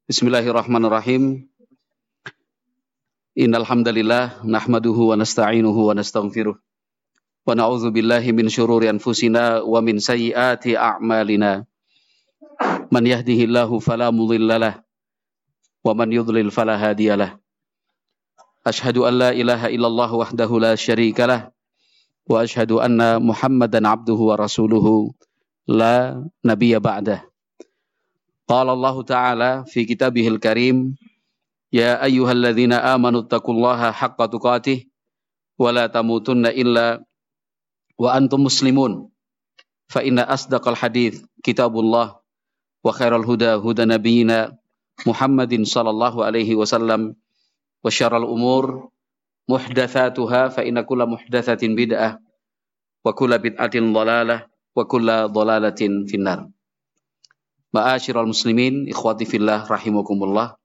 Bismillahirrahmanirrahim. Innal hamdalillah nahmaduhu wa nasta'inuhu wa nastaghfiruh wa na'udzu billahi min syururi anfusina wa min sayyiati a'malina. Man yahdihillahu fala mudhillalah wa man yudlil fala hadiyalah. Asyhadu an la ilaha illallah wahdahu la syarikalah wa asyhadu anna Muhammadan abduhu wa rasuluhu la nabiyya ba'dah. Qala Allah Ta'ala fi kitabihil karim, ya ayyuhalladzina amanu taqullaha haqqa tuqatih wa la tamutunna illa wa antum muslimun. Fa inna asdaqal hadits kitabullah wa khairal huda huda nabiyyina Muhammadin sallallahu alaihi wasallam wa syarrul umur muhdatsatuha fa inna kulla muhdatsatin bid'ah wa kulla bid'atin dhalalah wa kulla dhalalatin finnar. Ma'asyiral muslimin, ikhwati fillah rahimakumullah.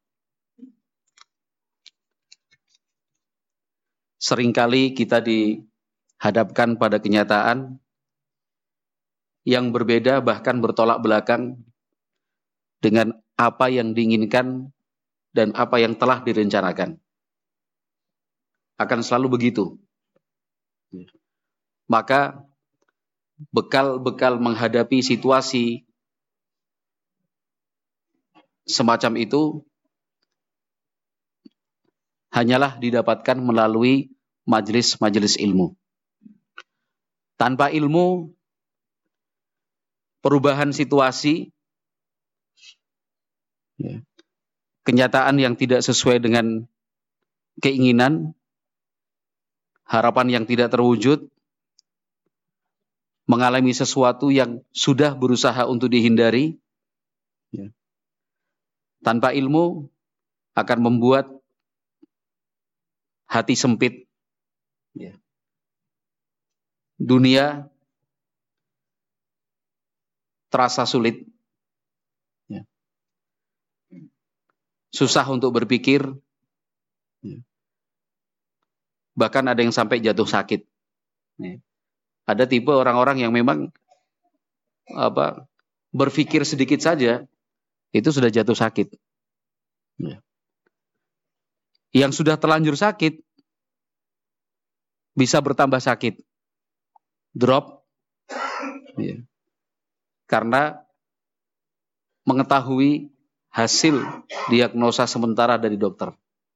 Seringkali kita dihadapkan pada kenyataan yang berbeda, bahkan bertolak belakang dengan apa yang diinginkan dan apa yang telah direncanakan. Akan selalu begitu. Maka bekal-bekal menghadapi situasi semacam itu hanyalah didapatkan melalui majelis-majelis ilmu. Tanpa ilmu, perubahan situasi, kenyataan yang tidak sesuai dengan keinginan, harapan yang tidak terwujud, mengalami sesuatu yang sudah berusaha untuk dihindari, tanpa ilmu akan membuat hati sempit. Dunia terasa sulit. Susah untuk berpikir. Bahkan ada yang sampai jatuh sakit. Ada tipe orang-orang yang memang berpikir sedikit saja itu sudah jatuh sakit. Yang sudah terlanjur sakit bisa bertambah sakit, drop, karena mengetahui hasil diagnosa sementara dari dokter.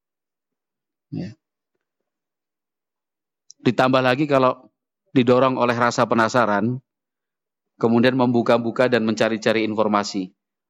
Ditambah lagi kalau didorong oleh rasa penasaran, kemudian membuka-buka dan mencari-cari informasi.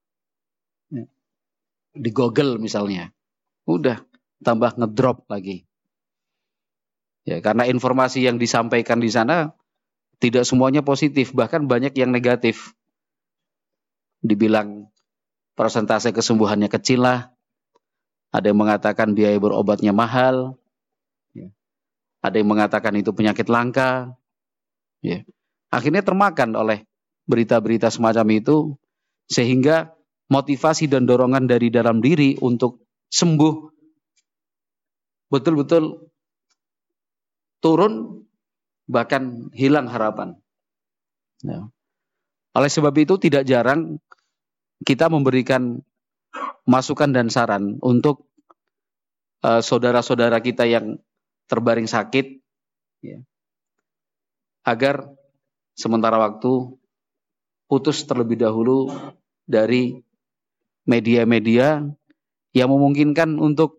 Di Google misalnya, udah tambah ngedrop lagi. Karena informasi yang disampaikan di sana tidak semuanya positif, bahkan banyak yang negatif. Dibilang persentase kesembuhannya kecil lah, ada yang mengatakan biaya berobatnya mahal, ada yang mengatakan itu penyakit langka. Akhirnya termakan oleh berita-berita semacam itu, sehingga motivasi dan dorongan dari dalam diri untuk sembuh betul-betul turun, bahkan hilang harapan. Oleh sebab itu tidak jarang kita memberikan masukan dan saran untuk saudara-saudara kita yang terbaring sakit, agar sementara waktu putus terlebih dahulu dari media-media yang memungkinkan untuk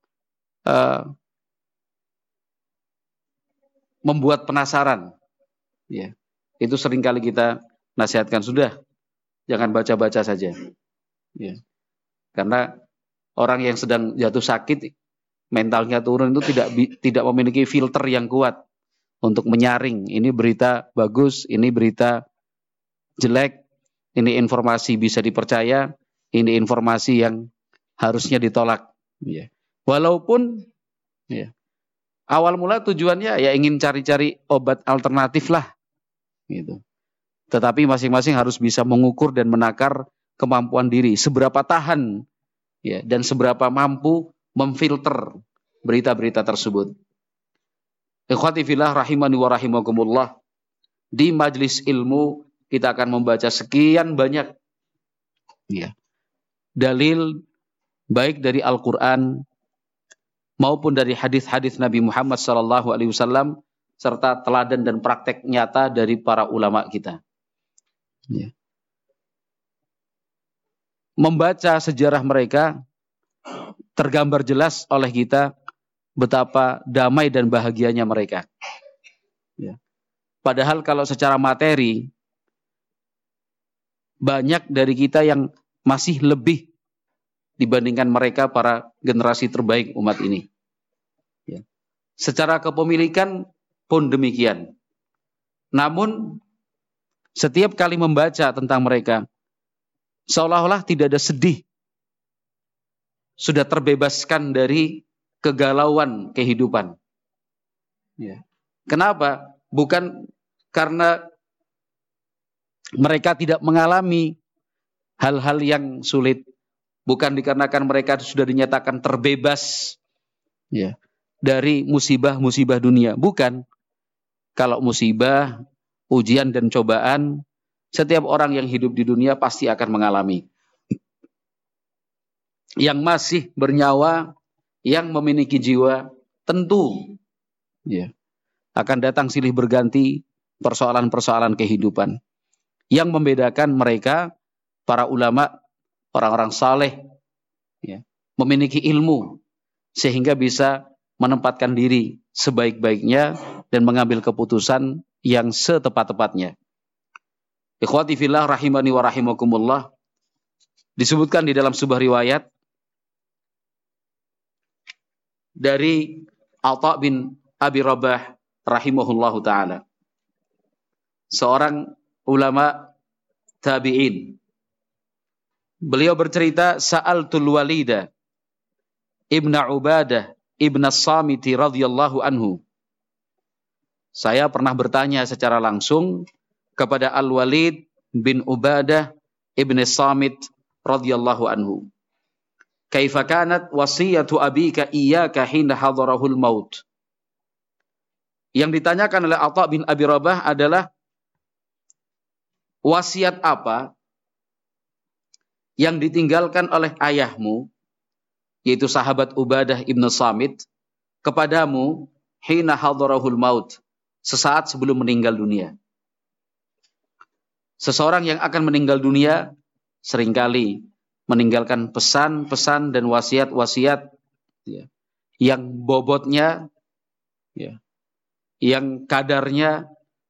membuat penasaran. Itu seringkali kita nasihatkan, sudah, jangan baca-baca saja. Karena orang yang sedang jatuh sakit, mentalnya turun, itu tidak memiliki filter yang kuat untuk menyaring, ini berita bagus, ini berita jelek, ini informasi bisa dipercaya, ini informasi yang harusnya ditolak. Walaupun awal mula tujuannya ya ingin cari-cari obat alternatif lah, Tetapi masing-masing harus bisa mengukur dan menakar kemampuan diri, seberapa tahan dan seberapa mampu memfilter berita-berita tersebut. Ikhwati fillah rahimani wa rahimakumullah. Di majelis ilmu kita akan membaca sekian banyak dalil baik dari Al-Quran maupun dari hadis-hadis Nabi Muhammad SAW, serta teladan dan praktek nyata dari para ulama kita. Ya. Membaca sejarah mereka, tergambar jelas oleh kita betapa damai dan bahagianya mereka. Ya. Padahal kalau secara materi, banyak dari kita yang masih lebih dibandingkan mereka, para generasi terbaik umat ini. Ya. Secara kepemilikan pun demikian. Namun setiap kali membaca tentang mereka, seolah-olah tidak ada sedih. Sudah terbebaskan dari kegalauan kehidupan. Ya. Kenapa? Bukan karena mereka tidak mengalami hal-hal yang sulit. Bukan dikarenakan mereka sudah dinyatakan terbebas, ya, dari musibah-musibah dunia. Bukan. Kalau musibah, ujian dan cobaan, setiap orang yang hidup di dunia pasti akan mengalami. Yang masih bernyawa, yang memiliki jiwa, tentu, ya, akan datang silih berganti persoalan-persoalan kehidupan. Yang membedakan mereka, para ulama, orang-orang saleh, ya, memiliki ilmu, sehingga bisa menempatkan diri sebaik-baiknya dan mengambil keputusan yang setepat-tepatnya. Ikhwati fillah rahimani wa rahimakumullah, disebutkan di dalam sebuah riwayat dari Atha bin Abi Rabah rahimahullahu ta'ala, seorang ulama tabi'in. Beliau bercerita, Sa'altul Walida Ibn Ubadah Ibn As-Samiti radhiyallahu anhu. Saya pernah bertanya secara langsung kepada Al-Walid bin Ubadah Ibn As-Samit radhiyallahu anhu. Kaifa kanat wasiyatu abika iyyaka hina hadarahul maut? Yang ditanyakan oleh Atha bin Abi Rabah adalah, wasiat apa yang ditinggalkan oleh ayahmu, yaitu sahabat Ubadah ibn Samit, kepadamu hina hadarahul maut, sesaat sebelum meninggal dunia. Seseorang yang akan meninggal dunia seringkali meninggalkan pesan-pesan dan wasiat-wasiat, ya, yang bobotnya, ya, yang kadarnya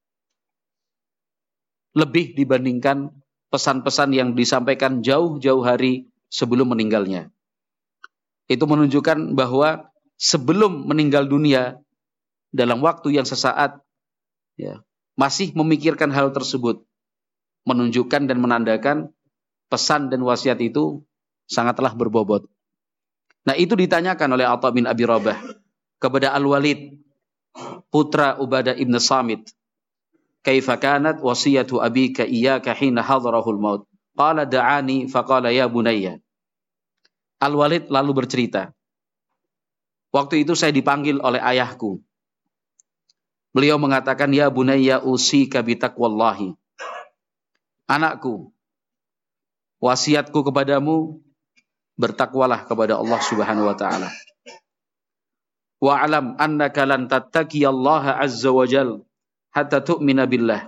lebih dibandingkan pesan-pesan yang disampaikan jauh-jauh hari sebelum meninggalnya. Itu menunjukkan bahwa sebelum meninggal dunia, dalam waktu yang sesaat, ya, masih memikirkan hal tersebut, menunjukkan dan menandakan pesan dan wasiat itu sangatlah berbobot. Nah, itu ditanyakan oleh Atha bin Abi Rabah kepada Al-Walid, putra Ubadah ibn Samit. Kaifa kanat wasiyatu abika iyyaka hina hadarahul maut? Qala da'ani faqala ya bunayya. Al-Walid lalu bercerita, waktu itu saya dipanggil oleh ayahku. Beliau mengatakan, ya bunayya usika bitaqwallahi. Anakku, wasiatku kepadamu, bertakwalah kepada Allah Subhanahu wa taala. Wa'lam annaka lan tattaqiyallaha azza wa jalla hatta tu'mina billah.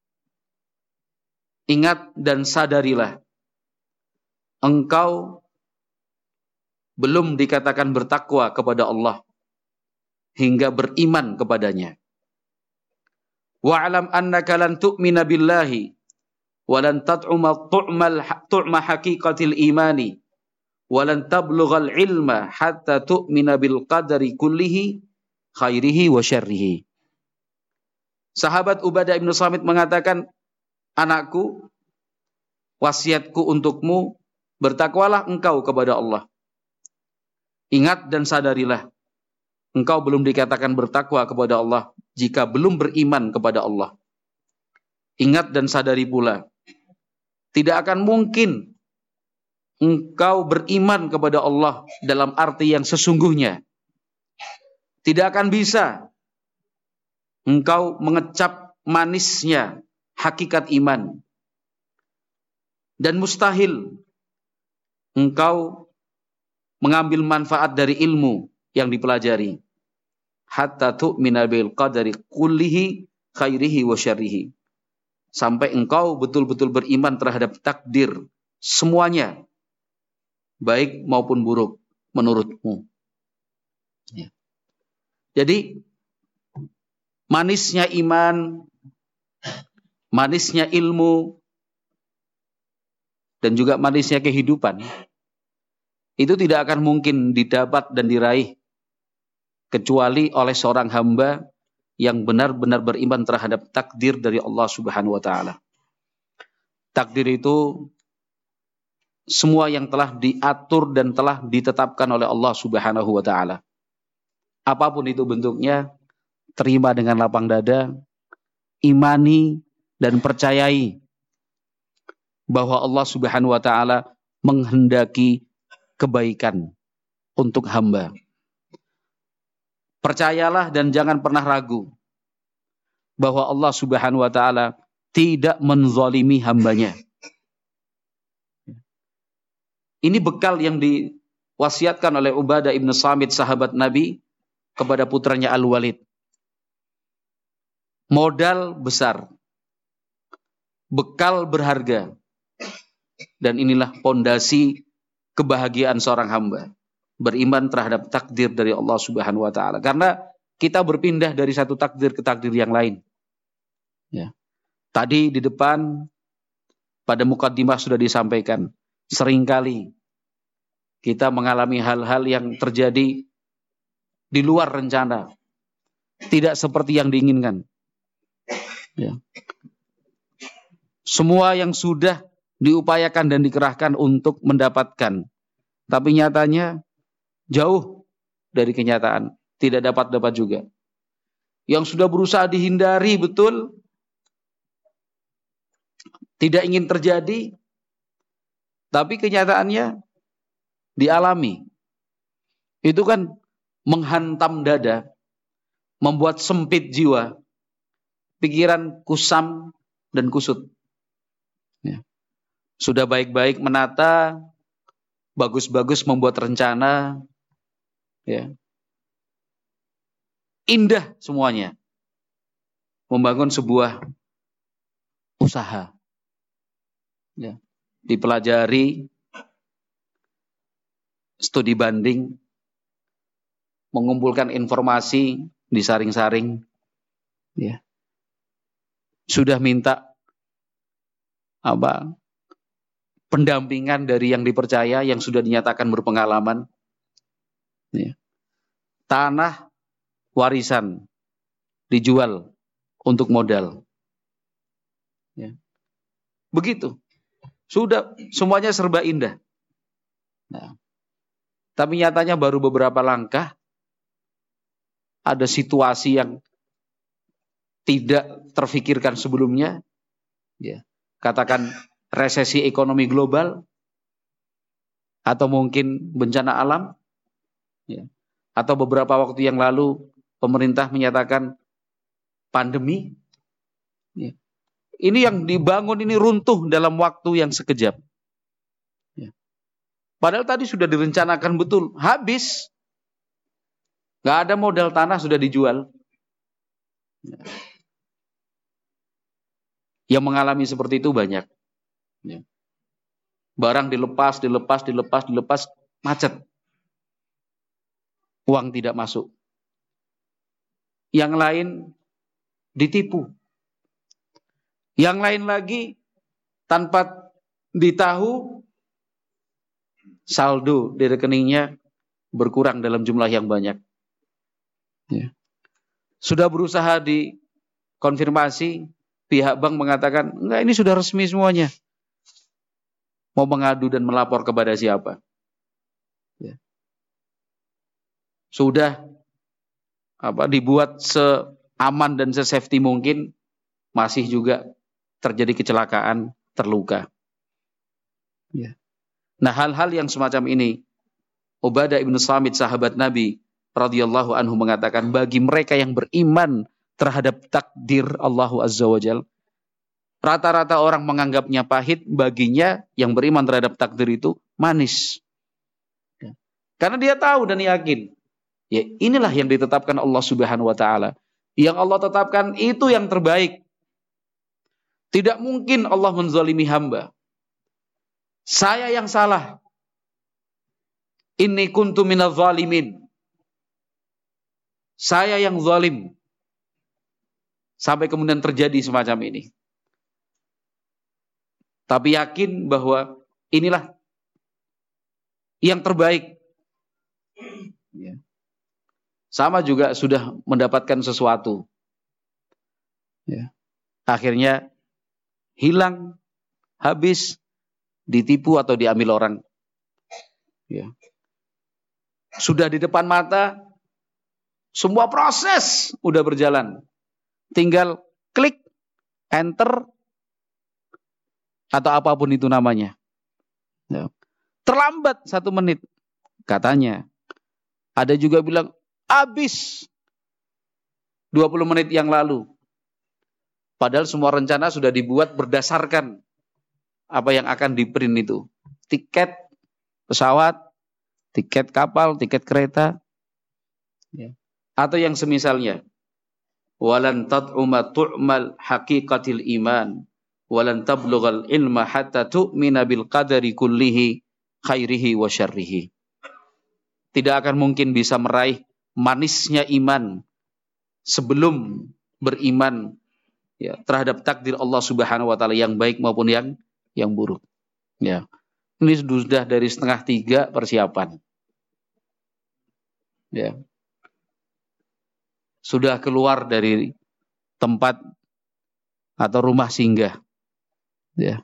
Ingat dan sadarilah, engkau belum dikatakan bertakwa kepada Allah hingga beriman kepadanya. Wa'lam annaka lan tu'mina billahi wa lan tu'ma haqiqatil imani wa lan tablughal ilma hatta tu'mina bil qadari kullihi khairihi wa syarrihi. Sahabat Ubadah ibn Samit mengatakan, anakku, wasiatku untukmu, bertakwalah engkau kepada Allah. Ingat dan sadarilah, engkau belum dikatakan bertakwa kepada Allah jika belum beriman kepada Allah. Ingat dan sadari pula, tidak akan mungkin engkau beriman kepada Allah dalam arti yang sesungguhnya. Tidak akan bisa engkau mengecap manisnya hakikat iman. Dan mustahil engkau mengambil manfaat dari ilmu yang dipelajari. Hatta tu'mina bil qadari kullihi khairihi wa syarrihi. Sampai engkau betul-betul beriman terhadap takdir semuanya, baik maupun buruk menurutmu. Ya. Jadi manisnya iman, manisnya ilmu, dan juga manisnya kehidupan itu tidak akan mungkin didapat dan diraih kecuali oleh seorang hamba yang benar-benar beriman terhadap takdir dari Allah Subhanahu wa taala. Takdir itu semua yang telah diatur dan telah ditetapkan oleh Allah Subhanahu wa taala. Apapun itu bentuknya, terima dengan lapang dada, imani dan percayai bahwa Allah Subhanahu wa taala menghendaki kebaikan untuk hamba. Percayalah dan jangan pernah ragu bahwa Allah Subhanahu wa taala tidak menzalimi hambanya. Ini bekal yang diwasiatkan oleh Ubadah ibn Samit, sahabat Nabi, kepada putranya Al-Walid. Modal besar, bekal berharga, dan inilah pondasi kebahagiaan seorang hamba. Beriman terhadap takdir dari Allah Subhanahu wa taala. Karena kita berpindah dari satu takdir ke takdir yang lain. Ya. Tadi di depan pada mukaddimah sudah disampaikan, seringkali kita mengalami hal-hal yang terjadi di luar rencana, tidak seperti yang diinginkan. Ya. Semua yang sudah diupayakan dan dikerahkan untuk mendapatkan, tapi nyatanya jauh dari kenyataan, tidak dapat juga. Yang sudah berusaha dihindari betul, tidak ingin terjadi, tapi kenyataannya dialami. Itu kan menghantam dada, membuat sempit jiwa, pikiran kusam dan kusut. Ya. Sudah baik-baik menata, bagus-bagus membuat rencana, ya, indah semuanya, membangun sebuah usaha, ya, dipelajari, studi banding, mengumpulkan informasi, disaring-saring, ya, sudah minta pendampingan dari yang dipercaya, yang sudah dinyatakan berpengalaman. Ya. Tanah warisan dijual untuk modal. Ya. Begitu. Sudah semuanya serba indah. Nah, tapi nyatanya baru beberapa langkah ada situasi yang tidak terfikirkan sebelumnya. Ya. Katakan resesi ekonomi global, atau mungkin bencana alam, ya. Atau beberapa waktu yang lalu pemerintah menyatakan pandemi, ya. Ini yang dibangun ini runtuh dalam waktu yang sekejap, ya. Padahal tadi sudah direncanakan betul, habis, gak ada modal tanah sudah dijual, ya. Yang mengalami seperti itu banyak. Ya. Barang dilepas, macet. Uang tidak masuk. Yang lain ditipu. Yang lain lagi tanpa ditahu, saldo di rekeningnya berkurang dalam jumlah yang banyak. Ya. Sudah berusaha dikonfirmasi, pihak bank mengatakan, enggak, ini sudah resmi semuanya. Mau mengadu dan melapor kepada siapa? Ya. Sudah dibuat seaman dan se-safety mungkin, masih juga terjadi kecelakaan, terluka. Ya. Nah, hal-hal yang semacam ini, Ubadah ibn Samit, sahabat Nabi radhiyallahu anhu, mengatakan, bagi mereka yang beriman terhadap takdir Allah Azza wa Jalla, rata-rata orang menganggapnya pahit, baginya yang beriman terhadap takdir itu manis. Karena dia tahu dan yakin. Ya, inilah yang ditetapkan Allah Subhanahu wa taala. Yang Allah tetapkan itu yang terbaik. Tidak mungkin Allah menzalimi hamba. Saya yang salah. Inni kuntu minadz zalimin. Saya yang zalim. Sampai kemudian terjadi semacam ini. Tapi yakin bahwa inilah yang terbaik. Ya. Sama juga sudah mendapatkan sesuatu. Ya. Akhirnya hilang, habis, ditipu atau diambil orang. Ya. Sudah di depan mata, semua proses udah berjalan. Tinggal klik, enter, atau apapun itu namanya. Ya. Terlambat 1 menit, katanya. Ada juga bilang, habis 20 menit yang lalu. Padahal semua rencana sudah dibuat berdasarkan apa yang akan di-print itu. Tiket pesawat, tiket kapal, tiket kereta. Ya. Atau yang semisalnya. Walan tad'uma tu'mal haqiqatil iman. Walan tablughal ilma hatta tu'mina bil qadari kullihi khairihi wa syarrihi. Tidak akan mungkin bisa meraih manisnya iman sebelum beriman ya, terhadap takdir Allah Subhanahu wa taala yang baik maupun yang buruk. Ya. Ini sudah dari 2:30 persiapan. Ya. Sudah keluar dari tempat atau rumah singgah. Ya.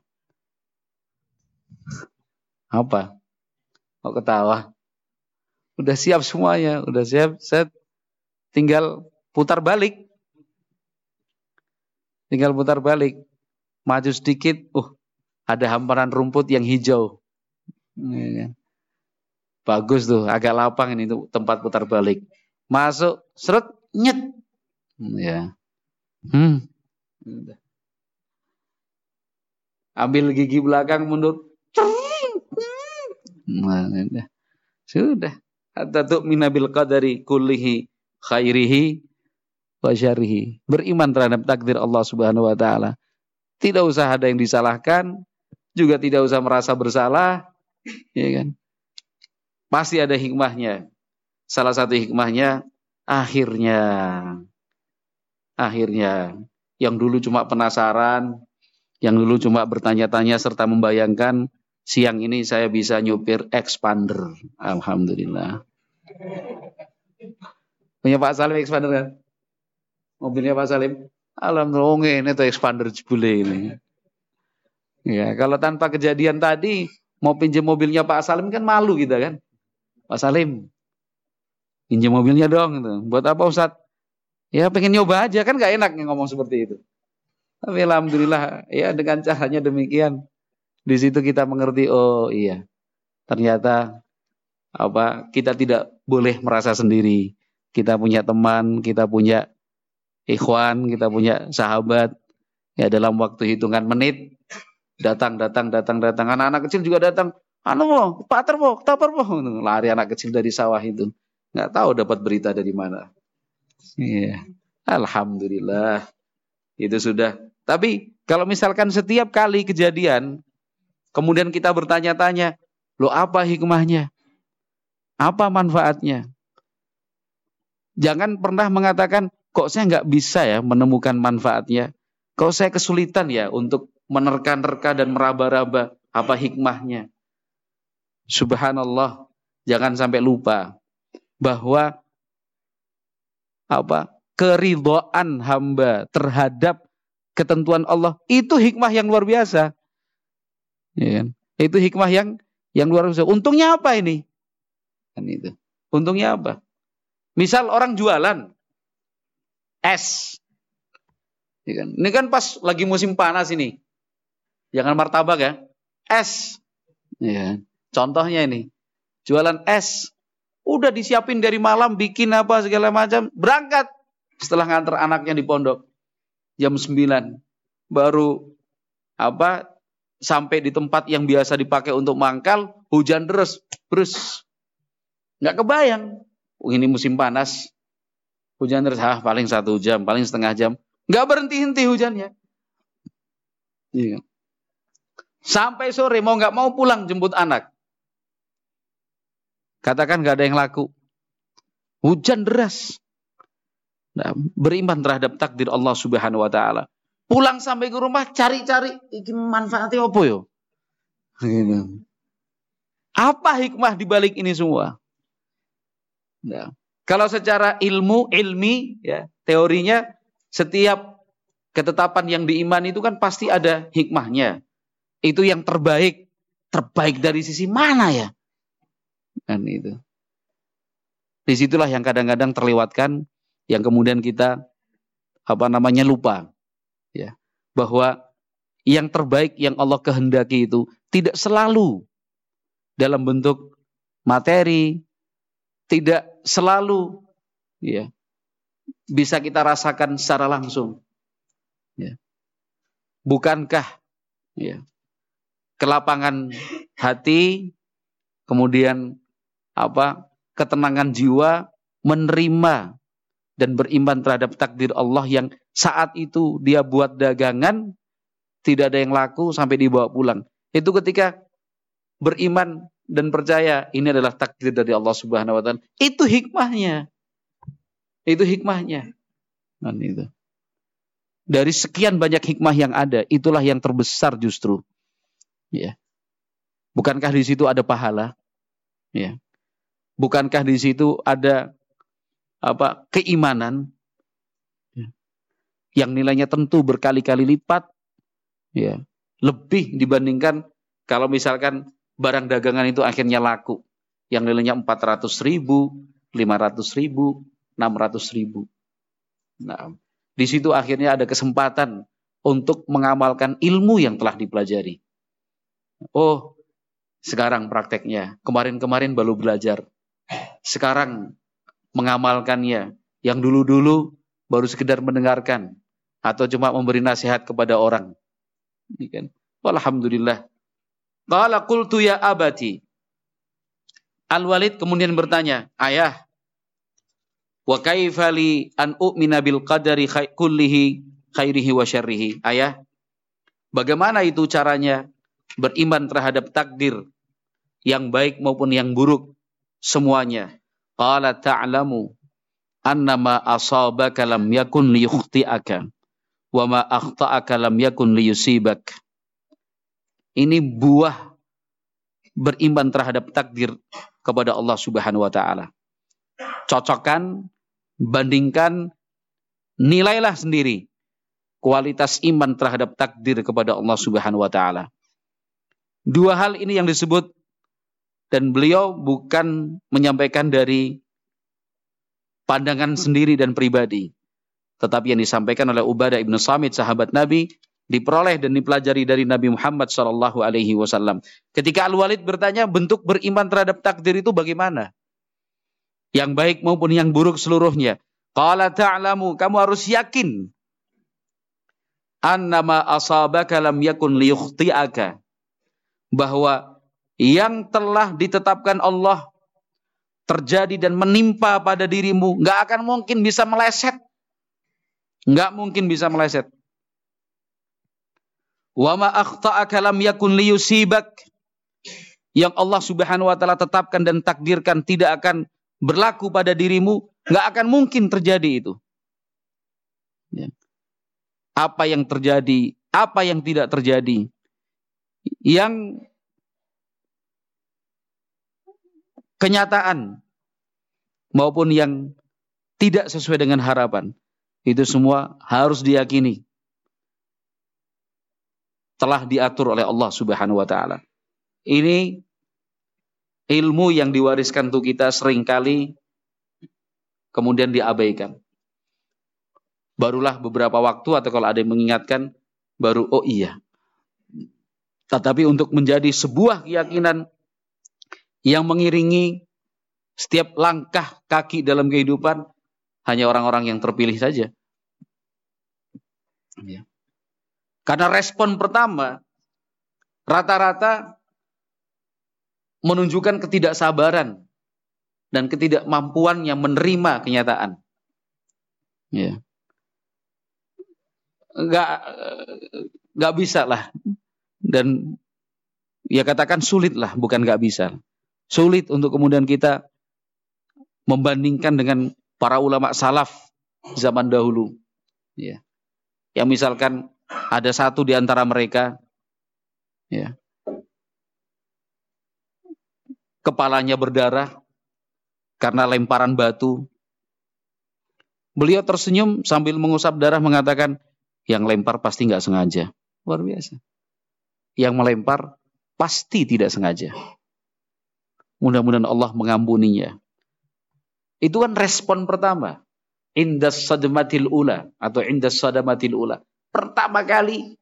Apa? Kok ketawa? Udah siap semuanya, udah siap, set. Tinggal putar balik. Tinggal putar balik. Maju sedikit, ada hamparan rumput yang hijau. Bagus tuh, agak lapang ini tuh tempat putar balik. Masuk, seret, nyet. Ya. Ambil gigi belakang mundur. Sudah. Hatta tu'mina bil qadari kullihi khairihi wa syarrihi. Beriman terhadap takdir Allah Subhanahu wa taala. Tidak usah ada yang disalahkan, juga tidak usah merasa bersalah, ya kan? Pasti ada hikmahnya. Salah satu hikmahnya akhirnya yang dulu cuma penasaran, yang dulu cuma bertanya-tanya serta membayangkan, siang ini saya bisa nyupir expander. Alhamdulillah. Punya Pak Salim expander kan? Mobilnya Pak Salim? Alhamdulillah, ini tuh expander jebule ini. Ya, kalau tanpa kejadian tadi, mau pinjam mobilnya Pak Salim kan malu kita kan? Pak Salim, pinjam mobilnya dong. Gitu. Buat apa Ustaz? Ya pengen nyoba aja, kan gak enak ngomong seperti itu. Tapi alhamdulillah, ya dengan caranya demikian. Di situ kita mengerti, oh iya, ternyata kita tidak boleh merasa sendiri. Kita punya teman, kita punya ikhwan, kita punya sahabat. Ya dalam waktu hitungan menit datang. Anak-anak kecil juga datang. Pater po, tapar po. Lari anak kecil dari sawah itu. Nggak tahu dapat berita dari mana. Iya. Alhamdulillah. Itu sudah. Tapi kalau misalkan setiap kali kejadian, kemudian kita bertanya-tanya, loh apa hikmahnya? Apa manfaatnya? Jangan pernah mengatakan, kok saya nggak bisa ya menemukan manfaatnya? Kok saya kesulitan ya untuk menerka-nerka dan meraba-raba apa hikmahnya? Subhanallah, jangan sampai lupa bahwa keridhaan hamba terhadap ketentuan Allah itu hikmah yang luar biasa. Ya kan? Itu hikmah yang luar biasa. Untungnya apa ini? Kan itu. Untungnya apa? Misal orang jualan es. Ya kan? Ini kan pas lagi musim panas ini. Jangan martabak ya. Es. Ya. Contohnya ini. Jualan es. Udah disiapin dari malam, bikin apa segala macam. Berangkat. Setelah nganter anaknya di pondok. Jam 9. Baru sampai di tempat yang biasa dipakai untuk mangkal. Hujan deras. Brus. Nggak kebayang. Ini musim panas. Hujan terus, paling 1 jam, paling setengah jam. Nggak berhenti-henti hujannya. Iya. Sampai sore, mau nggak mau pulang jemput anak. Katakan nggak ada yang laku. Hujan deras. Nah, beriman terhadap takdir Allah Subhanahu wa taala. Pulang sampai ke rumah cari-cari iki manfaatnya apa yo? Gitu. Apa hikmah di balik ini semua? Nah, kalau secara ilmi ya, teorinya setiap ketetapan yang diimani itu kan pasti ada hikmahnya. Itu yang terbaik dari sisi mana ya? Kan itu. Disitulah yang kadang-kadang terlewatkan, yang kemudian kita lupa, ya, bahwa yang terbaik yang Allah kehendaki itu tidak selalu dalam bentuk materi, tidak selalu, ya, bisa kita rasakan secara langsung. Ya. Bukankah, ya, kelapangan hati, kemudian ketenangan jiwa, menerima dan beriman terhadap takdir Allah yang saat itu dia buat dagangan, tidak ada yang laku sampai dibawa pulang. Itu ketika beriman dan percaya ini adalah takdir dari Allah Subhanahu wa taala. Itu hikmahnya. Itu hikmahnya. Dan itu. Dari sekian banyak hikmah yang ada, itulah yang terbesar justru. Ya. Bukankah di situ ada pahala? Ya. Bukankah di situ ada keimanan, ya, yang nilainya tentu berkali-kali lipat, ya, lebih dibandingkan kalau misalkan barang dagangan itu akhirnya laku, yang nilainya 400.000, 500.000, 600.000. Nah, di situ akhirnya ada kesempatan untuk mengamalkan ilmu yang telah dipelajari. Oh, sekarang prakteknya, kemarin-kemarin baru belajar. Sekarang mengamalkannya. Yang dulu-dulu baru sekedar mendengarkan atau cuma memberi nasihat kepada orang. Ini kan. Alhamdulillah. Qala qultu ya abati. Al-Walid kemudian bertanya, ayah, wa kaifa li an u'mina bil qadari kullihi khairihi wa syarrihi? Ayah, bagaimana itu caranya beriman terhadap takdir yang baik maupun yang buruk semuanya? Qala ta'lamu annama asabaka lam yakun liyukhti'aka wa ma akhta'aka lam yakun liyusibak. Ini buah beriman terhadap takdir kepada Allah Subhanahu wa taala. Cocokkan, bandingkan, nilailah sendiri kualitas iman terhadap takdir kepada Allah Subhanahu wa taala. Dua hal ini yang disebut, dan beliau bukan menyampaikan dari pandangan sendiri dan pribadi, tetapi yang disampaikan oleh Ubadah ibn Samit, sahabat Nabi, diperoleh dan dipelajari dari Nabi Muhammad SAW. Ketika Al-Walid bertanya, bentuk beriman terhadap takdir itu bagaimana? Yang baik maupun yang buruk seluruhnya. Qala ta'lamu, kamu harus yakin, annama asabaka lam yakun liyukhti'aka, bahwa yang telah ditetapkan Allah terjadi dan menimpa pada dirimu nggak akan mungkin bisa meleset. Nggak mungkin bisa meleset. Wa ma akhta'aka lam yakun liyusibak. Yang Allah Subhanahu wa taala tetapkan dan takdirkan tidak akan berlaku pada dirimu, nggak akan mungkin terjadi itu. Ya. Apa yang terjadi, apa yang tidak terjadi, yang kenyataan maupun yang tidak sesuai dengan harapan, itu semua harus diyakini telah diatur oleh Allah Subhanahu wa taala. Ini ilmu yang diwariskan untuk kita seringkali kemudian diabaikan. Barulah beberapa waktu atau kalau ada yang mengingatkan, baru oh iya. Tetapi untuk menjadi sebuah keyakinan yang mengiringi setiap langkah kaki dalam kehidupan, hanya orang-orang yang terpilih saja. Ya. Karena respon pertama rata-rata menunjukkan ketidaksabaran dan ketidakmampuannya menerima kenyataan. Ya. Nggak bisa lah. Dan ya katakan sulit lah, bukan nggak bisa. Sulit untuk kemudian kita membandingkan dengan para ulama salaf zaman dahulu. Ya. Yang misalkan ada satu di antara mereka, ya, kepalanya berdarah karena lemparan batu. Beliau tersenyum sambil mengusap darah mengatakan, yang lempar pasti nggak sengaja. Luar biasa. Yang melempar pasti tidak sengaja. Mudah-mudahan Allah mengampuninya. Itu kan respon pertama. Indas sadamatil ula atau indas sadamatil ula. Pertama kali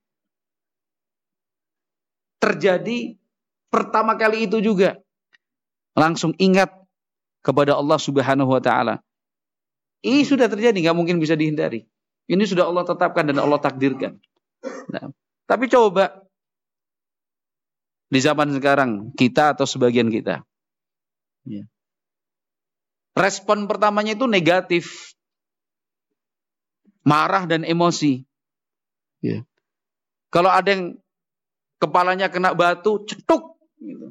terjadi, pertama kali itu juga langsung ingat kepada Allah Subhanahu wa taala. Ini sudah terjadi, nggak mungkin bisa dihindari. Ini sudah Allah tetapkan dan Allah takdirkan. Nah, tapi coba di zaman sekarang kita atau sebagian kita, ya, respon pertamanya itu negatif, marah dan emosi. Ya. Kalau ada yang kepalanya kena batu, cetuk. Gitu.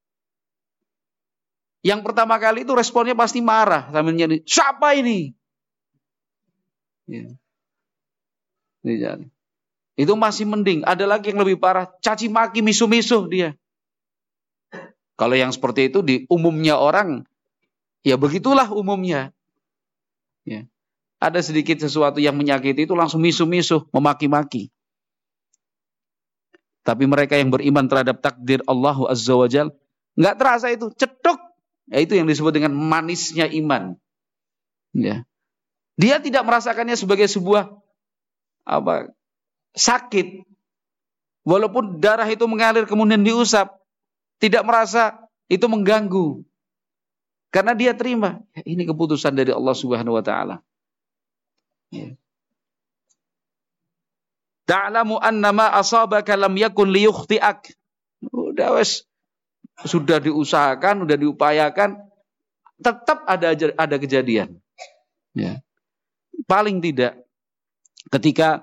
Yang pertama kali itu responnya pasti marah, sambil nyari, siapa ini? Ya. Itu masih mending. Ada lagi yang lebih parah, caci maki, misuh-misuh dia. Kalau yang seperti itu di umumnya orang, ya begitulah umumnya. Ya. Ada sedikit sesuatu yang menyakiti itu langsung misuh-misuh, memaki-maki. Tapi mereka yang beriman terhadap takdir Allah Azza wa Jal, nggak terasa itu, cetuk. Ya, itu yang disebut dengan manisnya iman. Ya. Dia tidak merasakannya sebagai sebuah sakit. Walaupun darah itu mengalir kemudian diusap, tidak merasa itu mengganggu. Karena dia terima, ya, ini keputusan dari Allah Subhanahu wa taala. Ya. Ta'lamu annama asabaka lam yakun liyukhti'ak. Udah wes, sudah diusahakan, sudah diupayakan, tetap ada kejadian. Ya. Paling tidak ketika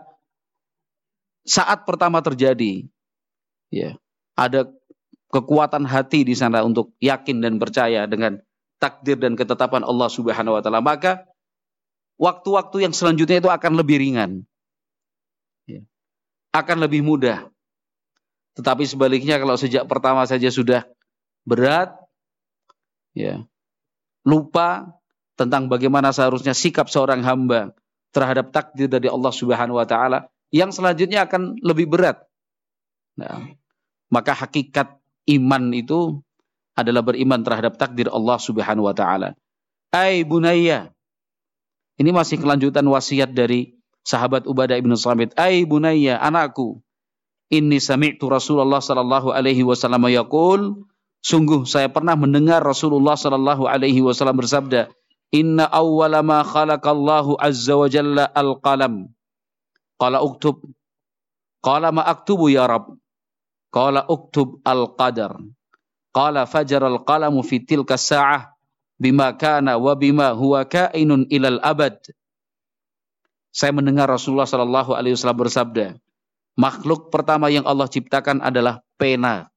saat pertama terjadi, ya, ada kekuatan hati di sana untuk yakin dan percaya dengan takdir dan ketetapan Allah Subhanahu wa taala, maka waktu-waktu yang selanjutnya itu akan lebih ringan. Ya. Akan lebih mudah. Tetapi sebaliknya kalau sejak pertama saja sudah berat, ya, lupa tentang bagaimana seharusnya sikap seorang hamba terhadap takdir dari Allah Subhanahu wa taala, yang selanjutnya akan lebih berat. Nah, maka hakikat iman itu adalah beriman terhadap takdir Allah Subhanahu wa taala. Ai bunayya. Ini masih kelanjutan wasiat dari sahabat Ubadah bin Samit. Ai bunayya, anakku, inni sami'tu Rasulullah sallallahu alaihi wasallam yaqul, sungguh saya pernah mendengar Rasulullah sallallahu alaihi wasallam bersabda, inna awwala ma khalaqallahu azza wa jalla al-qalam. Qala uktub. Qala ma aktubu ya Rabb. Qala uktub al-qadar. Qala fajar al-qalamu fi tilka sa'ah bima kana wa bima huwa kainun ilal abad. Saya mendengar Rasulullah sallallahu alaihi wasallam bersabda, makhluk pertama yang Allah ciptakan adalah pena.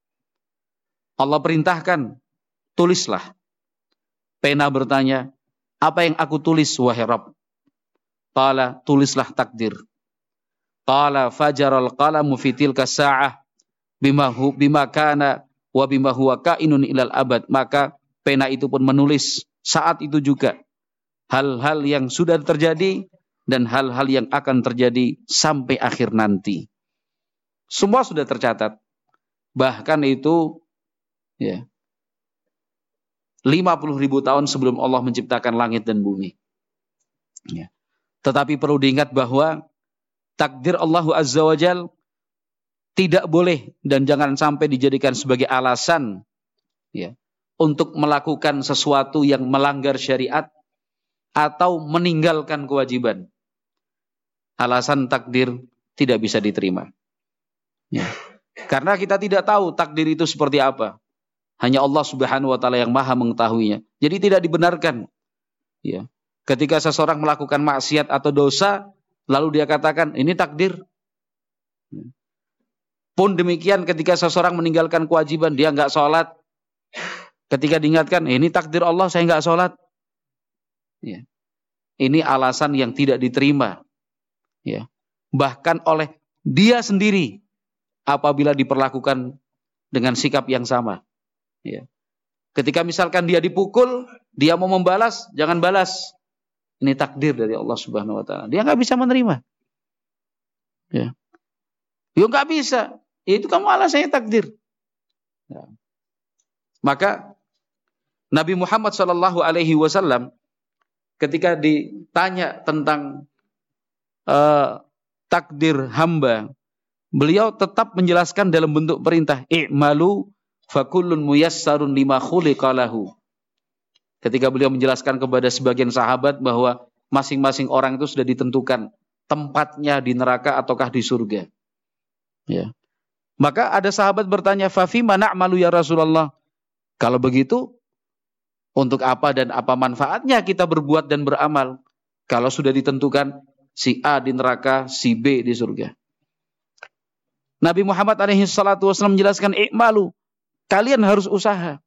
Allah perintahkan, tulislah. Pena bertanya, apa yang aku tulis wahai Rabb? Qala, tulislah takdir. Qala fajaral qalamu fi tilka sa'ah bima kana wa bima huwa kainun ilal abad. Maka pena itu pun menulis saat itu juga hal-hal yang sudah terjadi dan hal-hal yang akan terjadi sampai akhir nanti. Semua sudah tercatat. Bahkan itu, ya, 50.000 tahun sebelum Allah menciptakan langit dan bumi. Ya. Tetapi perlu diingat bahwa takdir Allah Azza wa Jal tidak boleh dan jangan sampai dijadikan sebagai alasan, ya, untuk melakukan sesuatu yang melanggar syariat atau meninggalkan kewajiban. Alasan takdir tidak bisa diterima. Ya. Karena kita tidak tahu takdir itu seperti apa. Hanya Allah Subhanahu wa taala yang Maha mengetahuinya. Jadi tidak dibenarkan. Ya. Ketika seseorang melakukan maksiat atau dosa, lalu dia katakan, ini takdir. Pun demikian ketika seseorang meninggalkan kewajiban, dia nggak sholat. Ketika diingatkan, ini takdir Allah, saya nggak sholat. Ya. Ini alasan yang tidak diterima. Ya. Bahkan oleh dia sendiri, apabila diperlakukan dengan sikap yang sama. Ya. Ketika misalkan dia dipukul, dia mau membalas, jangan balas. Ini takdir dari Allah Subhanahu wa Ta'ala. Dia nggak bisa menerima. Ya. Ya nggak bisa. Itu kamu alasannya takdir. Ya. Maka Nabi Muhammad SAW ketika ditanya tentang takdir hamba, beliau tetap menjelaskan dalam bentuk perintah, i'malu fakullun muyassarun lima khuliqa lahu. Ketika beliau menjelaskan kepada sebagian sahabat bahwa masing-masing orang itu sudah ditentukan tempatnya di neraka ataukah di surga. Ya. Maka ada sahabat bertanya, fa fi ma na'malu ya Rasulullah? Kalau begitu, untuk apa dan apa manfaatnya kita berbuat dan beramal kalau sudah ditentukan si A di neraka, si B di surga? Nabi Muhammad SAW menjelaskan, i'malu, kalian harus usaha.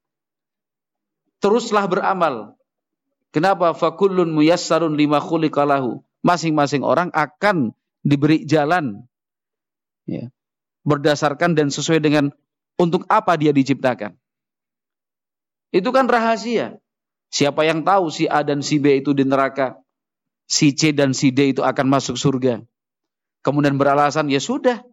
Teruslah beramal. Kenapa? Fakullun muyassarun lima khuliqa lahu. Masing-masing orang akan diberi jalan. Ya. Berdasarkan dan sesuai dengan untuk apa dia diciptakan. Itu kan rahasia. Siapa yang tahu si A dan si B itu di neraka, si C dan si D itu akan masuk surga. Kemudian beralasan, ya sudah,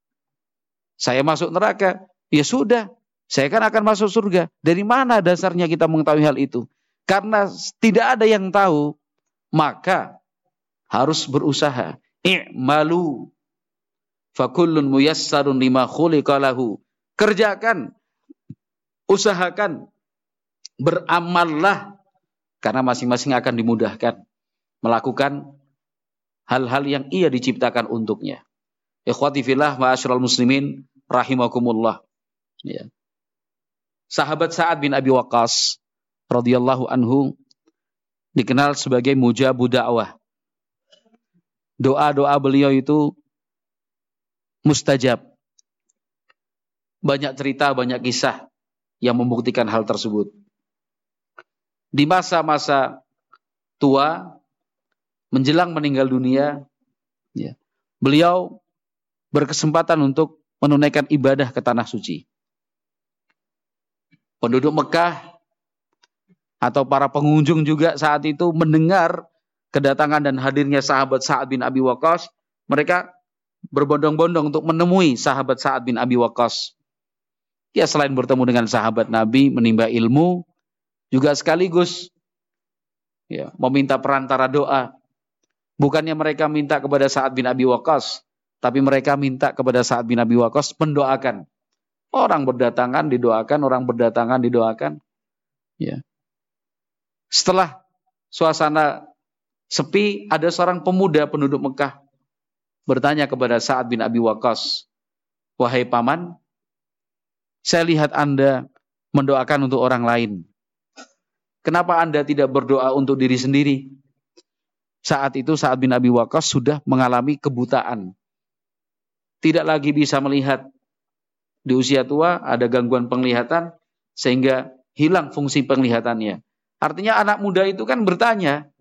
saya masuk neraka, ya sudah, saya kan akan masuk surga. Dari mana dasarnya kita mengetahui hal itu? Karena tidak ada yang tahu, maka harus berusaha. I'malu fakullun muyassarun lima khuliqa lahu. Kerjakan, usahakan, beramallah, karena masing-masing akan dimudahkan melakukan hal-hal yang ia diciptakan untuknya. Ikhwati fillah ma'asyiral muslimin rahimakumullah. Ya. Sahabat Sa'ad bin Abi Waqqas radhiyallahu anhu dikenal sebagai mujabu da'wah. Doa-doa beliau itu mustajab. Banyak cerita, banyak kisah yang membuktikan hal tersebut. Di masa-masa tua, menjelang meninggal dunia, ya, beliau berkesempatan untuk menunaikan ibadah ke tanah suci. Penduduk Mekah atau para pengunjung juga saat itu mendengar kedatangan dan hadirnya sahabat Sa'ad bin Abi Waqqas. Mereka berbondong-bondong untuk menemui sahabat Sa'ad bin Abi Waqqas. Ya, selain bertemu dengan sahabat Nabi, menimba ilmu, juga sekaligus ya, meminta perantara doa. Bukannya mereka minta kepada Sa'ad bin Abi Waqqas, tapi mereka minta kepada Sa'ad bin Abi Waqqas mendoakan. Orang berdatangan didoakan, orang berdatangan didoakan. Ya. Setelah suasana sepi, ada seorang pemuda penduduk Mekah bertanya kepada Sa'ad bin Abi Waqqas, wahai paman, saya lihat Anda mendoakan untuk orang lain. Kenapa Anda tidak berdoa untuk diri sendiri? Saat itu Sa'ad bin Abi Waqqas sudah mengalami kebutaan. Tidak lagi bisa melihat. Di usia tua ada gangguan penglihatan sehingga hilang fungsi penglihatannya. Artinya anak muda itu kan bertanya,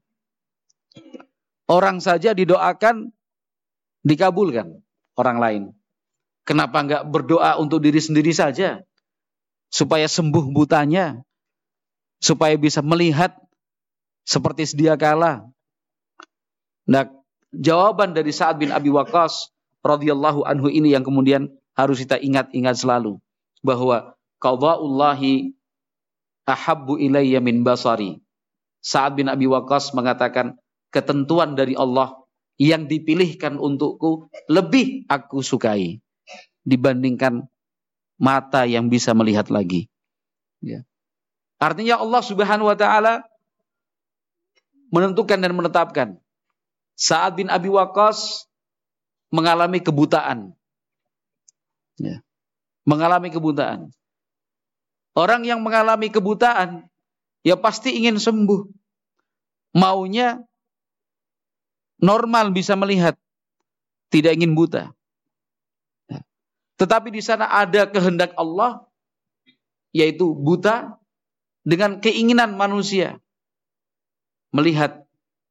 orang saja didoakan dikabulkan orang lain. Kenapa enggak berdoa untuk diri sendiri saja? Supaya sembuh butanya. Supaya bisa melihat seperti sedia kala. Nah, jawaban dari Sa'ad bin Abi Waqqas radhiyallahu anhu ini yang kemudian harus kita ingat-ingat selalu. Bahwa qada'ullahi ahabbu ilayya min basari. Sa'ad bin Abi Waqqas mengatakan, ketentuan dari Allah yang dipilihkan untukku lebih aku sukai dibandingkan mata yang bisa melihat lagi. Ya. Artinya Allah Subhanahu wa Ta'ala menentukan dan menetapkan Sa'ad bin Abi Waqqas mengalami kebutaan. Ya. Mengalami kebutaan. Orang yang mengalami kebutaan ya pasti ingin sembuh. Maunya normal, bisa melihat, tidak ingin buta. Tetapi di sana ada kehendak Allah, yaitu buta dengan keinginan manusia melihat.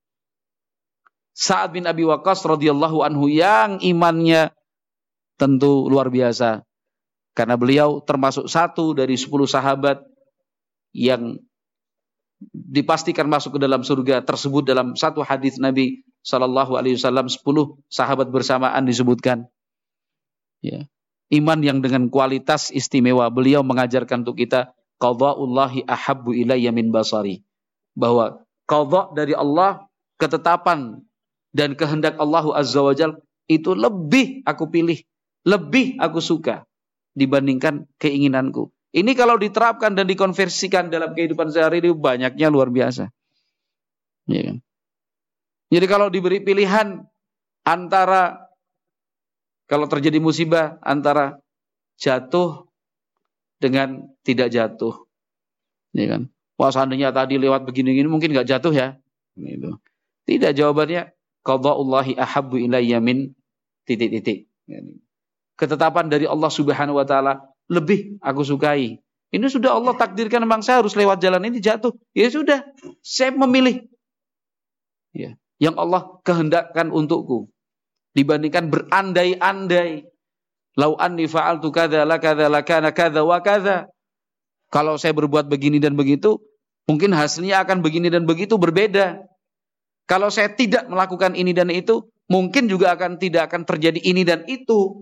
Sa'ad bin Abi Waqqas radhiyallahu anhu yang imannya tentu luar biasa, karena beliau termasuk satu dari 10 sahabat yang dipastikan masuk ke dalam surga, tersebut dalam satu hadis Nabi Shallallahu Alaihi Wasallam, 10 sahabat bersamaan disebutkan. Ya. Iman yang dengan kualitas istimewa. Beliau mengajarkan untuk kita, qada'ullahi ahabbu ilayya min basari, bahwa qada' dari Allah, ketetapan dan kehendak Allah Azza wa Jalla itu lebih aku pilih, lebih aku suka dibandingkan keinginanku. Ini kalau diterapkan dan dikonversikan dalam kehidupan sehari-hari, banyaknya luar biasa. Ya kan? Jadi kalau diberi pilihan antara, kalau terjadi musibah, antara jatuh dengan tidak jatuh, ya kan? Wah, seandainya tadi lewat begini-gini mungkin nggak jatuh ya. Gitu. Tidak, jawabannya qada'ullahi ahabbu ilayya min titik-titik. Ketetapan dari Allah Subhanahu wa taala lebih aku sukai. Ini sudah Allah takdirkan, memang saya harus lewat jalan ini, jatuh. Ya sudah, saya memilih. Ya, yang Allah kehendakkan untukku. Dibandingkan berandai-andai. Lau anni fa'altu kadza la kadza la kana kadza wa kadza. Kalau saya berbuat begini dan begitu, mungkin hasilnya akan begini dan begitu, berbeda. Kalau saya tidak melakukan ini dan itu, mungkin juga tidak akan terjadi ini dan itu.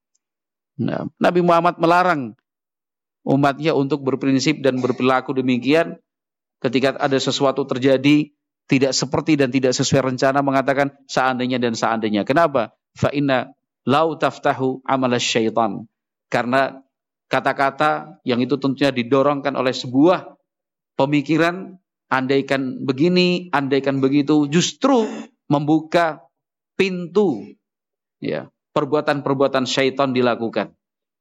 Nah, Nabi Muhammad melarang umatnya untuk berprinsip dan berperilaku demikian ketika ada sesuatu terjadi tidak seperti dan tidak sesuai rencana, mengatakan seandainya dan seandainya. Kenapa? Fa inna lau taftahu amalas syaitan. Karena kata-kata yang itu tentunya didorongkan oleh sebuah pemikiran, andaikan begini, andaikan begitu, justru membuka pintu ya perbuatan-perbuatan syaitan dilakukan.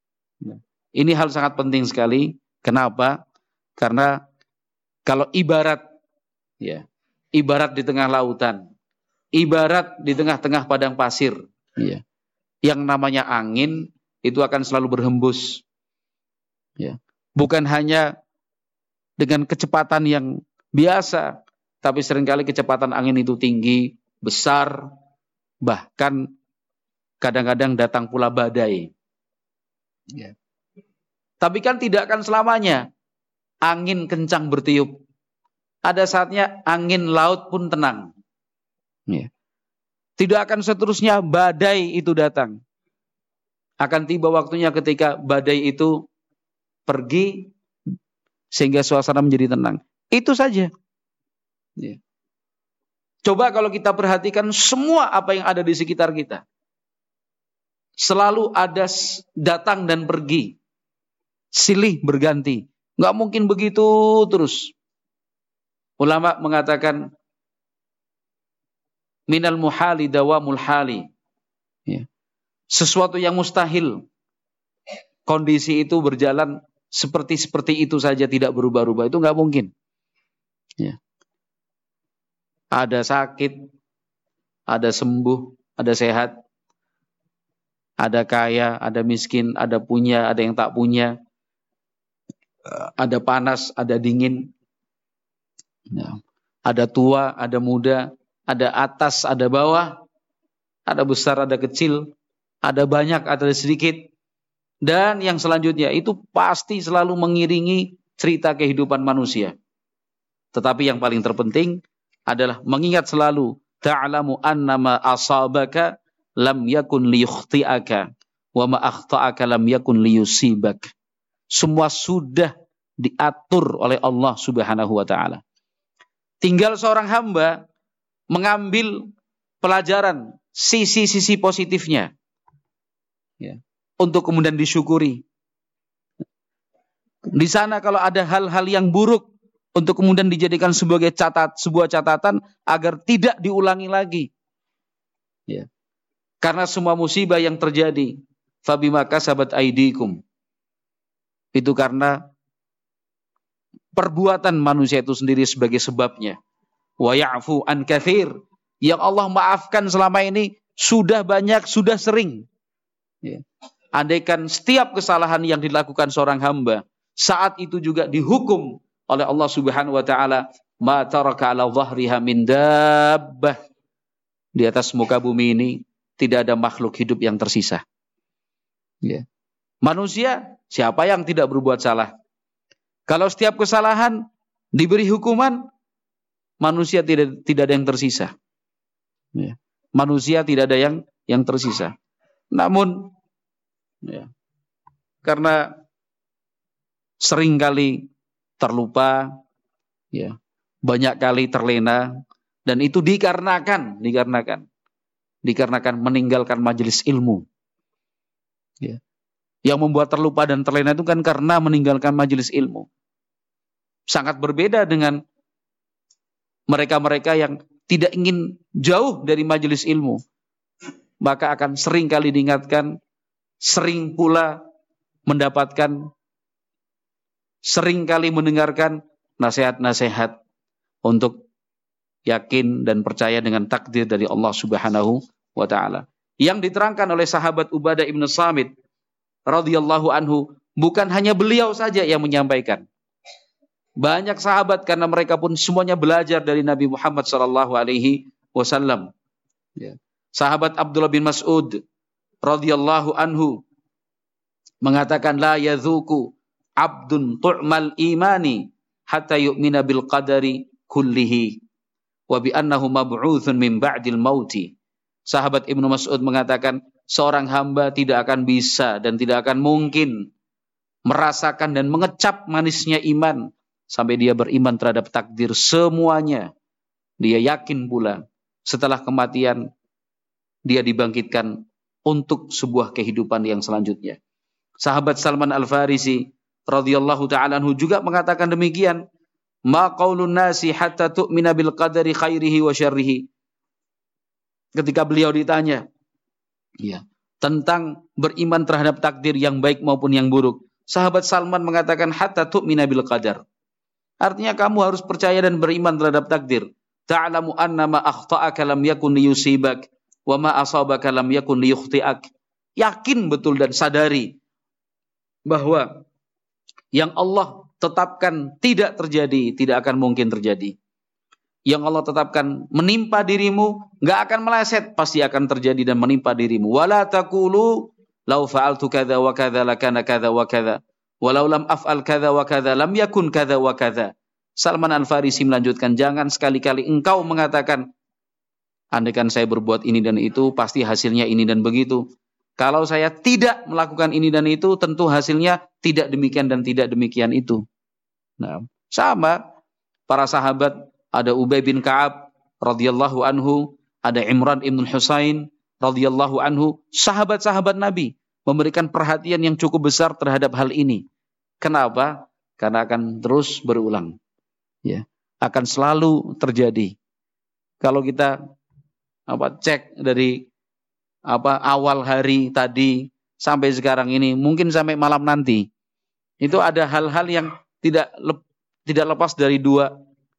Ini hal sangat penting sekali. Kenapa? Karena kalau ibarat ya, ibarat di tengah lautan, ibarat di tengah-tengah padang pasir, ya, yang namanya angin itu akan selalu berhembus. Ya. Bukan hanya dengan kecepatan yang biasa, tapi seringkali kecepatan angin itu tinggi, besar, bahkan kadang-kadang datang pula badai. Ya. Tapi kan tidak akan selamanya angin kencang bertiup. Ada saatnya angin laut pun tenang. Ya. Tidak akan seterusnya badai itu datang. Akan tiba waktunya ketika badai itu pergi sehingga suasana menjadi tenang. Itu saja. Ya. Coba kalau kita perhatikan semua apa yang ada di sekitar kita. Selalu ada datang dan pergi. Silih berganti. Nggak mungkin begitu terus. Ulama mengatakan minal muhali dawamul hali. Ya. Sesuatu yang mustahil. Kondisi itu berjalan seperti itu saja, tidak berubah-ubah. Itu nggak mungkin. Ya. Ada sakit, ada sembuh, ada sehat, ada kaya, ada miskin, ada punya, ada yang tak punya, ada panas, ada dingin, ya. Ada tua, ada muda, ada atas, ada bawah, ada besar, ada kecil, ada banyak, ada sedikit. Dan yang selanjutnya itu pasti selalu mengiringi cerita kehidupan manusia. Tetapi yang paling terpenting adalah mengingat selalu ta'lamu annama asabaka lam yakun liyukhti'aka wa ma akhta'aka lam yakun liyusibak. Semua sudah diatur oleh Allah Subhanahu wa taala. Tinggal seorang hamba mengambil pelajaran sisi-sisi positifnya. Ya. Untuk kemudian disyukuri. Di sana kalau ada hal-hal yang buruk, untuk kemudian dijadikan sebagai sebuah catatan agar tidak diulangi lagi. Ya. Karena semua musibah yang terjadi, fabima kasabat aidikum, itu karena perbuatan manusia itu sendiri sebagai sebabnya. Wa ya'fu an katsir. Yang Allah maafkan selama ini sudah banyak, sudah sering. Ya. Andaikan setiap kesalahan yang dilakukan seorang hamba saat itu juga dihukum oleh Allah Subhanahu wa taala, ma taraka ala dhahriha min dabbah. Di atas muka bumi ini tidak ada makhluk hidup yang tersisa. Ya. Manusia, siapa yang tidak berbuat salah? Kalau setiap kesalahan diberi hukuman, manusia tidak ada yang tersisa. Ya. Manusia tidak ada yang tersisa. Namun, ya, karena seringkali terlupa, ya, banyak kali terlena, dan itu dikarenakan meninggalkan majelis ilmu. Ya. Yang membuat terlupa dan terlena itu kan karena meninggalkan majelis ilmu. Sangat berbeda dengan mereka-mereka yang tidak ingin jauh dari majelis ilmu. Maka akan sering kali diingatkan, sering pula mendapatkan, sering kali mendengarkan nasihat-nasihat untuk yakin dan percaya dengan takdir dari Allah Subhanahu wa taala. Yang diterangkan oleh sahabat Ubadah ibn Samit radhiyallahu anhu, bukan hanya beliau saja yang menyampaikan. Banyak sahabat, karena mereka pun semuanya belajar dari Nabi Muhammad sallallahu alaihi wasallam. Ya. Sahabat Abdullah bin Mas'ud radhiyallahu anhu mengatakan, la yadzuku abdun tu'mal imani hatta yu'mina bil qadari kullihi wa bi annahu mab'utsun min ba'dil mauti. Sahabat Ibnu Mas'ud mengatakan, seorang hamba tidak akan bisa dan tidak akan mungkin merasakan dan mengecap manisnya iman sampai dia beriman terhadap takdir semuanya. Dia yakin pula setelah kematian dia dibangkitkan untuk sebuah kehidupan yang selanjutnya. Sahabat Salman Al-Farisi radhiyallahu ta'ala anhu juga mengatakan demikian. Ma qaulun nasi hatta tu'mina bil qadari khairihi wa syarrihi. Ketika beliau ditanya, ya, tentang beriman terhadap takdir yang baik maupun yang buruk, sahabat Salman mengatakan hatta tu'mina bil qadar. Artinya kamu harus percaya dan beriman terhadap takdir. Ta'lamu anna ma akhta'aka lam yakun liyusibak wa ma asabaka lam yakun liyukhti'ak. Yakin betul dan sadari bahwa yang Allah tetapkan tidak terjadi, tidak akan mungkin terjadi. Yang Allah tetapkan menimpa dirimu, nggak akan meleset, pasti akan terjadi dan menimpa dirimu. Wala taqulu law fa'altu kadza wa kadza lakana kadza wa kadza walau lam af'al kadza wa kadza lam yakun kadza wa kadza. Salman Al-Farisi melanjutkan, jangan sekali-kali engkau mengatakan, andaikan saya berbuat ini dan itu, pasti hasilnya ini dan begitu. Kalau saya tidak melakukan ini dan itu, tentu hasilnya tidak demikian dan tidak demikian itu. Nah, sama para sahabat, ada Ubay bin Ka'ab radhiyallahu anhu, ada Imran ibn Husain radhiyallahu anhu, sahabat-sahabat Nabi memberikan perhatian yang cukup besar terhadap hal ini. Kenapa? Karena akan terus berulang. Ya, akan selalu terjadi. Kalau kita cek dari awal hari tadi sampai sekarang ini, mungkin sampai malam nanti, itu ada hal-hal yang tidak lepas dari dua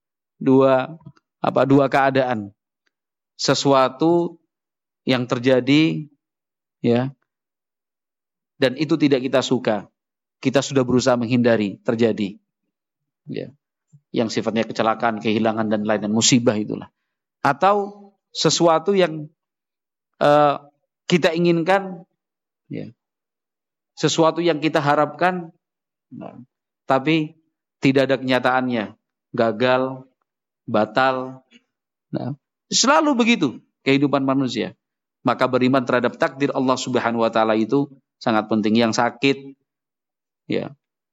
keadaan. Sesuatu yang terjadi, ya, dan itu tidak kita suka, kita sudah berusaha menghindari terjadi, ya, yang sifatnya kecelakaan, kehilangan dan lain-lain, musibah itulah. Atau sesuatu yang kita inginkan, ya, sesuatu yang kita harapkan, tapi tidak ada kenyataannya, gagal, batal. Nah, selalu begitu kehidupan manusia. Maka beriman terhadap takdir Allah Subhanahu wa taala itu sangat penting. Yang sakit, ya,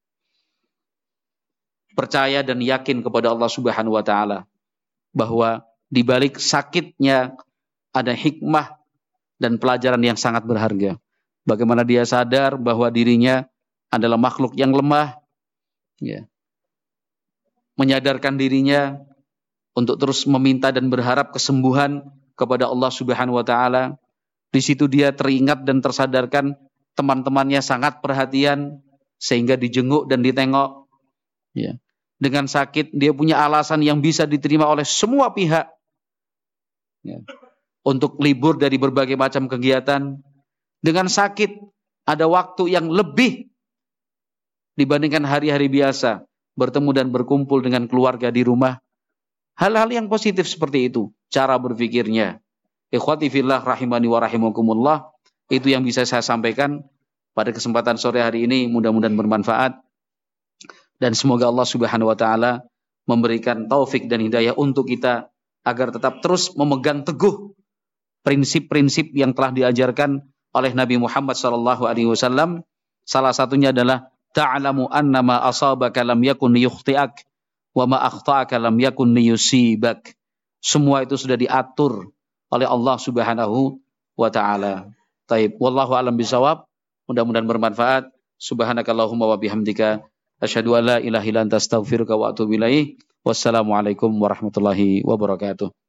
percaya dan yakin kepada Allah Subhanahu wa taala bahwa di balik sakitnya ada hikmah dan pelajaran yang sangat berharga. Bagaimana dia sadar bahwa dirinya adalah makhluk yang lemah, ya, menyadarkan dirinya untuk terus meminta dan berharap kesembuhan kepada Allah Subhanahu wa taala. Di situ dia teringat dan tersadarkan teman-temannya sangat perhatian sehingga dijenguk dan ditengok. Ya. dengan sakit, dia punya alasan yang bisa diterima oleh semua pihak. Ya. Untuk libur dari berbagai macam kegiatan. Dengan sakit, ada waktu yang lebih dibandingkan hari-hari biasa. Bertemu dan berkumpul dengan keluarga di rumah. Hal-hal yang positif seperti itu. Cara berpikirnya. Ikhwati fillah rahimani wa rahimakumullah. Itu yang bisa saya sampaikan pada kesempatan sore hari ini. Mudah-mudahan bermanfaat. Dan semoga Allah subhanahu wa ta'ala memberikan taufik dan hidayah untuk kita. Agar tetap terus memegang teguh prinsip-prinsip yang telah diajarkan oleh Nabi Muhammad SAW. Salah satunya adalah ta'lamu annama asabaka lam yakun yukhti'ak wa ma akhta'aka lam yakun yusibak. Semua itu sudah diatur oleh Allah Subhanahu wa taala. Taib, wallahu alam bisawab. Mudah-mudahan bermanfaat. Subhanakallahumma wa bihamdika asyhadu an la ilaha illa anta astaghfiruka wa atubu ilaik. Wassalamualaikum warahmatullahi wabarakatuh.